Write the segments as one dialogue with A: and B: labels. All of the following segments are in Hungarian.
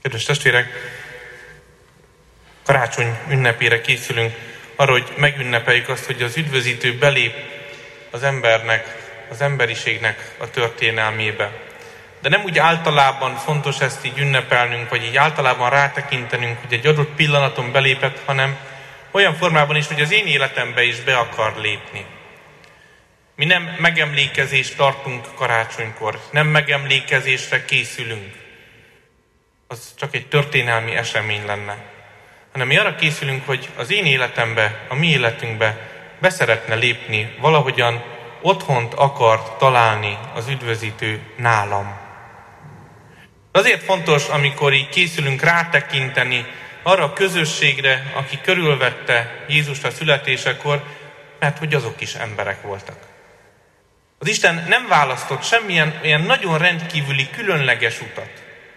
A: Kedves testvérek, karácsony ünnepére készülünk arra, hogy megünnepeljük azt, hogy az üdvözítő belép az embernek, az emberiségnek a történelmébe. De nem úgy általában fontos ezt így ünnepelnünk, vagy így általában rátekintenünk, hogy egy adott pillanaton belépett, hanem olyan formában is, hogy az én életembe is be akar lépni. Mi nem megemlékezést tartunk karácsonykor, nem megemlékezésre készülünk. Az csak egy történelmi esemény lenne. Hanem mi arra készülünk, hogy az én életembe, a mi életünkbe be szeretne lépni, valahogyan otthont akar találni az üdvözítő nálam. Azért fontos, amikor így készülünk rátekinteni arra a közösségre, aki körülvette Jézust a születésekor, mert hogy azok is emberek voltak. Az Isten nem választott semmilyen ilyen nagyon rendkívüli, különleges utat.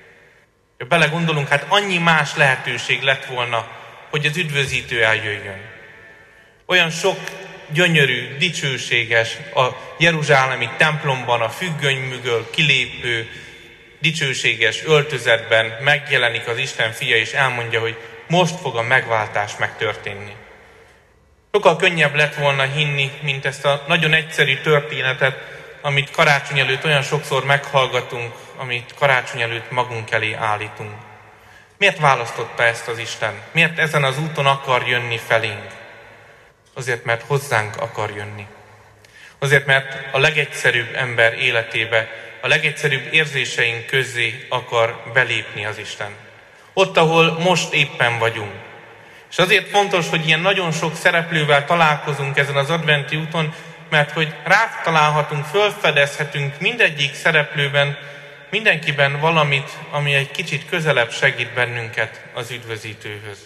A: Ha belegondolunk, hát annyi más lehetőség lett volna, hogy az üdvözítő eljöjjön. Olyan sok gyönyörű, dicsőséges, a jeruzsálemi templomban a függöny mögül kilépő, dicsőséges öltözetben megjelenik az Isten fia, és elmondja, hogy most fog a megváltás megtörténni. Sokkal könnyebb lett volna hinni, mint ezt a nagyon egyszerű történetet, amit karácsony előtt olyan sokszor meghallgatunk, amit karácsony előtt magunk elé állítunk. Miért választotta ezt az Isten? Miért ezen az úton akar jönni felénk? Azért, mert hozzánk akar jönni. Azért, mert a legegyszerűbb ember életébe, a legegyszerűbb érzéseink közé akar belépni az Isten. Ott, ahol most éppen vagyunk. És azért fontos, hogy ilyen nagyon sok szereplővel találkozunk ezen az adventi úton, mert hogy rátalálhatunk, fölfedezhetünk mindegyik szereplőben, mindenkiben valamit, ami egy kicsit közelebb segít bennünket az üdvözítőhöz.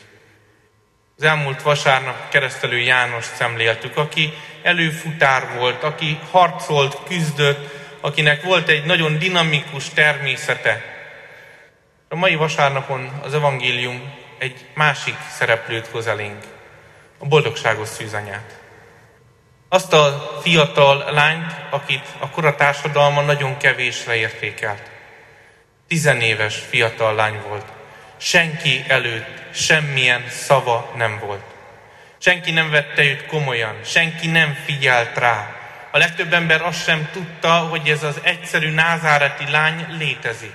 A: Az elmúlt vasárnap Keresztelő Jánost szemléltük, aki előfutár volt, aki harcolt, küzdött, akinek volt egy nagyon dinamikus természete. A mai vasárnapon az evangélium egy másik szereplőt hoz elénk, a boldogságos szűzanyát. Azt a fiatal lányt, akit a koratársadalma nagyon kevésre értékelt. 10 éves fiatal lány volt. Senki előtt semmilyen szava nem volt. Senki nem vette őt komolyan, senki nem figyelt rá. A legtöbb ember azt sem tudta, hogy ez az egyszerű názáreti lány létezik.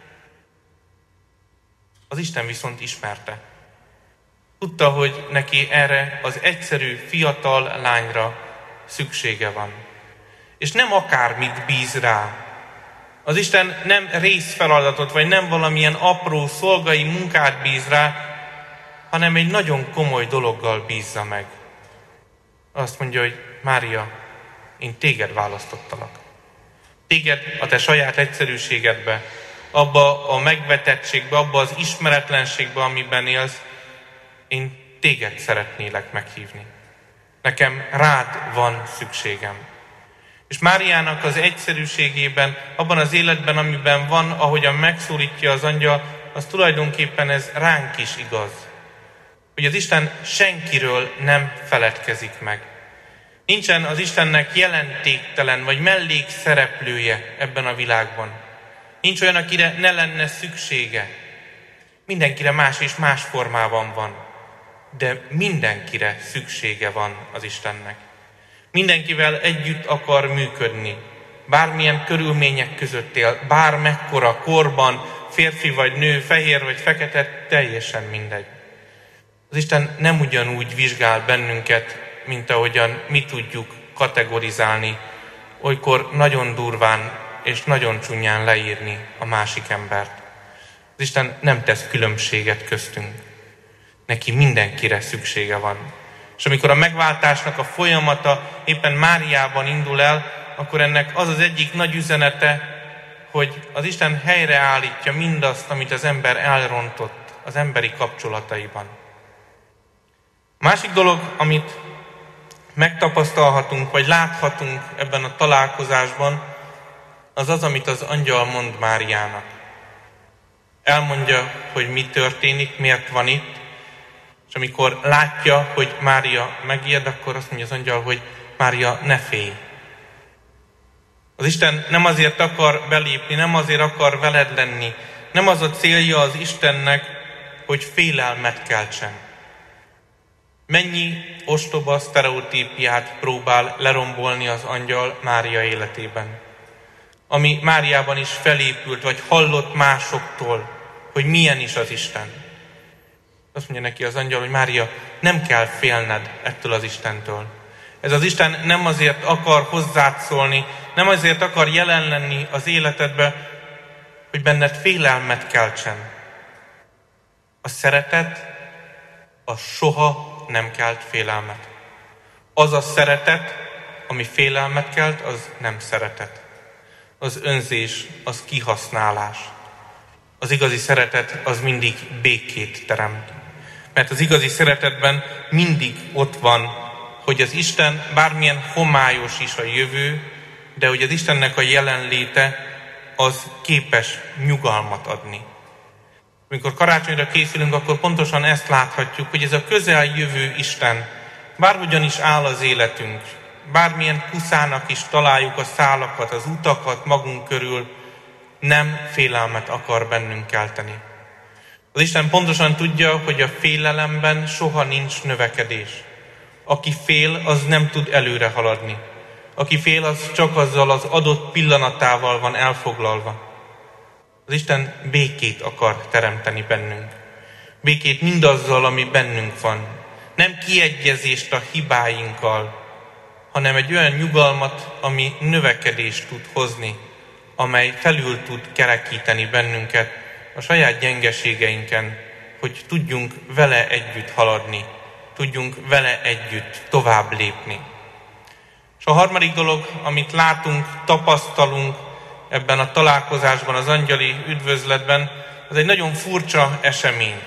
A: Az Isten viszont ismerte. Tudta, hogy neki erre az egyszerű fiatal lányra szüksége van. És nem akármit bíz rá. Az Isten nem részfeladatot, vagy nem valamilyen apró szolgai munkát bíz rá, hanem egy nagyon komoly dologgal bízza meg. Azt mondja, hogy Mária, én téged választottalak. Téged a te saját egyszerűségedbe, abba a megvetettségbe, abba az ismeretlenségbe, amiben élsz, én téged szeretnélek meghívni. Nekem rád van szükségem. És Máriának az egyszerűségében, abban az életben, amiben van, ahogyan megszólítja az angyal, az tulajdonképpen ez ránk is igaz. Hogy az Isten senkiről nem feledkezik meg. Nincsen az Istennek jelentéktelen vagy mellékszereplője ebben a világban. Nincs olyan, akire ne lenne szüksége. Mindenkire más és más formában van. De mindenkire szüksége van az Istennek. Mindenkivel együtt akar működni. Bármilyen körülmények között él, bármekkora korban, férfi vagy nő, fehér vagy fekete, teljesen mindegy. Az Isten nem ugyanúgy vizsgál bennünket, mint ahogyan mi tudjuk kategorizálni, olykor nagyon durván és nagyon csúnyán leírni a másik embert. Az Isten nem tesz különbséget köztünk. Neki mindenkire szüksége van. És amikor a megváltásnak a folyamata éppen Máriában indul el, akkor ennek az az egyik nagy üzenete, hogy az Isten helyreállítja mindazt, amit az ember elrontott az emberi kapcsolataiban. A másik dolog, amit megtapasztalhatunk, vagy láthatunk ebben a találkozásban, az az, amit az angyal mond Máriának. Elmondja, hogy mi történik, miért van itt, és amikor látja, hogy Mária megijed, akkor azt mondja az angyal, hogy Mária, ne félj. Az Isten nem azért akar belépni, nem azért akar veled lenni, Nem az a célja az Istennek, hogy félelmet keltsen. Mennyi ostoba sztereotípiát próbál lerombolni az angyal Mária életében. Ami Máriában is felépült, vagy hallott másoktól, hogy milyen is az Isten. Azt mondja neki az angyal, hogy Mária, nem kell félned ettől az Istentől. Ez az Isten nem azért akar hozzád szólni, nem azért akar jelen lenni az életedbe, hogy benned félelmet keltsen. A szeretet, az soha nem kelt félelmet. Az a szeretet, ami félelmet kelt, az nem szeretet. Az önzés, az kihasználás. Az igazi szeretet, az mindig békét teremt. Mert az igazi szeretetben mindig ott van, hogy az Isten bármilyen homályos is a jövő, de hogy az Istennek a jelenléte az képes nyugalmat adni. Amikor karácsonyra készülünk, akkor pontosan ezt láthatjuk, hogy ez a közeljövő Isten, bárhogyan is áll az életünk, bármilyen puszának is találjuk a szálakat, az utakat magunk körül, nem félelmet akar bennünk kelteni. Az Isten pontosan tudja, hogy a félelemben soha nincs növekedés. Aki fél, az nem tud előre haladni. Aki fél, az csak azzal az adott pillanatával van elfoglalva. Az Isten békét akar teremteni bennünk. Békét mindazzal, ami bennünk van. Nem kiegyezést a hibáinkkal, hanem egy olyan nyugalmat, ami növekedést tud hozni, amely felül tud kerekíteni bennünket a saját gyengeségeinken, hogy tudjunk vele együtt haladni, tudjunk vele együtt tovább lépni. És a harmadik dolog, amit látunk, tapasztalunk ebben a találkozásban, az angyali üdvözletben, az egy nagyon furcsa esemény.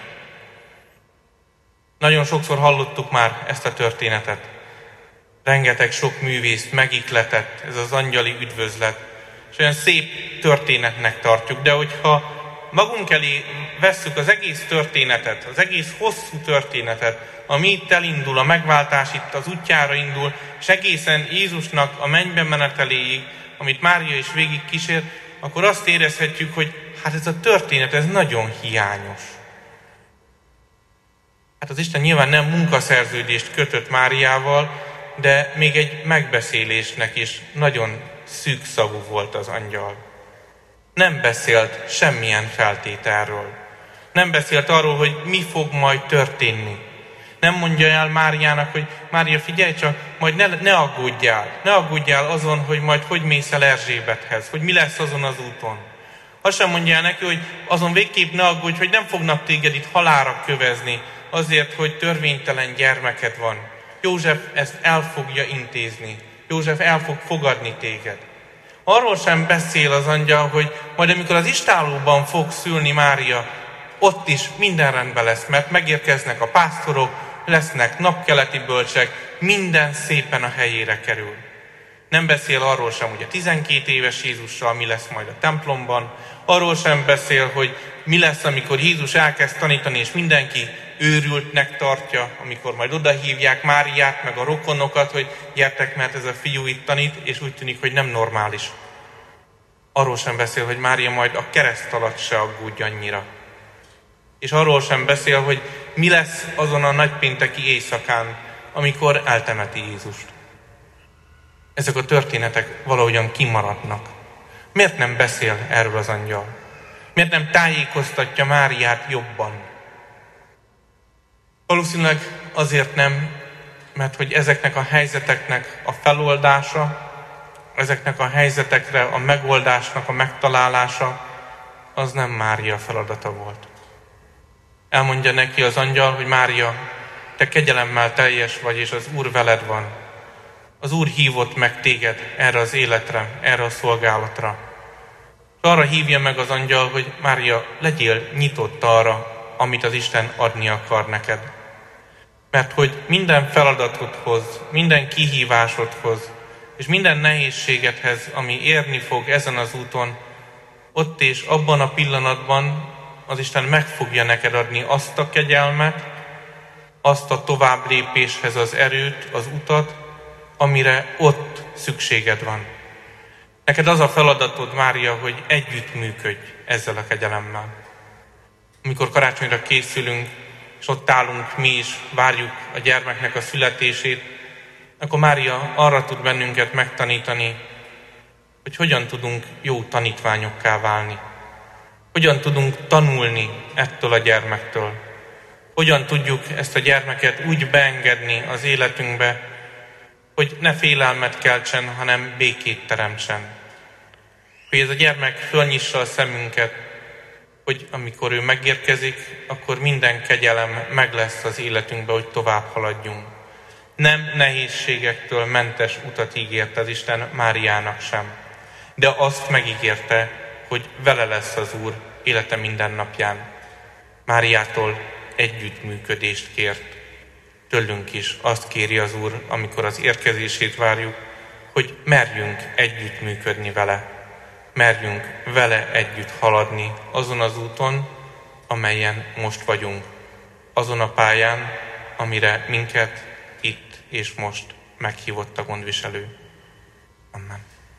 A: Nagyon sokszor hallottuk már ezt a történetet. Rengeteg sok művészt megihletett ez az angyali üdvözlet. És olyan szép történetnek tartjuk, de hogyha magunk elé vesszük az egész történetet, az egész hosszú történetet, ami itt elindul, a megváltás itt az útjára indul, és egészen Jézusnak a mennybe meneteléig, amit Mária is végig kísér, akkor azt érezhetjük, hogy hát ez a történet, ez nagyon hiányos. Hát az Isten nyilván nem munkaszerződést kötött Máriával, de még egy megbeszélésnek is nagyon szűkszavú volt az angyal. Nem beszélt semmilyen feltételről. Nem beszélt arról, hogy mi fog majd történni. Nem mondja el Máriának, hogy Mária, figyelj csak, majd ne aggódjál azon, hogy majd hogy mész el Erzsébethez, hogy mi lesz azon az úton. Azt sem mondja el neki, hogy azon végképp ne aggódj, hogy nem fognak téged itt halálra kövezni, azért, hogy törvénytelen gyermeked van. József ezt el fogja intézni. József el fog fogadni téged. Arról sem beszél az angyal, hogy majd amikor az istállóban fog szülni Mária, ott is minden rendben lesz, mert megérkeznek a pásztorok, lesznek napkeleti bölcsek, minden szépen a helyére kerül. Nem beszél arról sem, hogy a 12 éves Jézussal mi lesz majd a templomban, arról sem beszél, hogy mi lesz, amikor Jézus elkezd tanítani, és mindenki őrültnek tartja, amikor majd odahívják Máriát, meg a rokonokat, hogy gyertek, mert ez a fiú itt tanít, és úgy tűnik, hogy nem normális. Arról sem beszél, hogy Mária majd a kereszt alatt se aggódj annyira. És arról sem beszél, hogy mi lesz azon a nagypénteki éjszakán, amikor eltemeti Jézust. Ezek a történetek valahogyan kimaradnak. Miért nem beszél erről az angyal? Miért nem tájékoztatja Máriát jobban? Valószínűleg azért nem, mert hogy ezeknek a helyzeteknek a feloldása, ezeknek a helyzetekre a megoldásnak a megtalálása, az nem Mária feladata volt. Elmondja neki az angyal, hogy Mária, te kegyelemmel teljes vagy, és az Úr veled van. Az Úr hívott meg téged erre az életre, erre a szolgálatra. És arra hívja meg az angyal, hogy Mária, legyél nyitott arra, amit az Isten adni akar neked. Mert hogy minden feladatodhoz, minden kihívásodhoz, és minden nehézségedhez, ami érni fog ezen az úton, ott és abban a pillanatban az Isten meg fogja neked adni azt a kegyelmet, azt a tovább lépéshez az erőt, az utat, amire ott szükséged van. Neked az a feladatod, Mária, hogy együttműködj. ezzel a kegyelemmel. Amikor karácsonyra készülünk, és ott állunk mi is, várjuk a gyermeknek a születését, akkor Mária arra tud bennünket megtanítani, hogy hogyan tudunk jó tanítványokká válni. Hogyan tudunk tanulni ettől a gyermektől. Hogyan tudjuk ezt a gyermeket úgy beengedni az életünkbe, hogy ne félelmet keltsen, hanem békét teremtsen. Hogy ez a gyermek fölnyissa a szemünket, hogy amikor ő megérkezik, akkor minden kegyelem meg lesz az életünkbe, hogy tovább haladjunk. Nem nehézségektől mentes utat ígért az Isten Máriának sem, de azt megígérte, hogy vele lesz az Úr élete minden napján. Máriától együttműködést kért. Tőlünk is azt kéri az Úr, amikor az érkezését várjuk, hogy merjünk együttműködni vele. Merjünk vele együtt haladni azon az úton, amelyen most vagyunk. Azon a pályán, amire minket itt és most meghívott a gondviselő. Amen.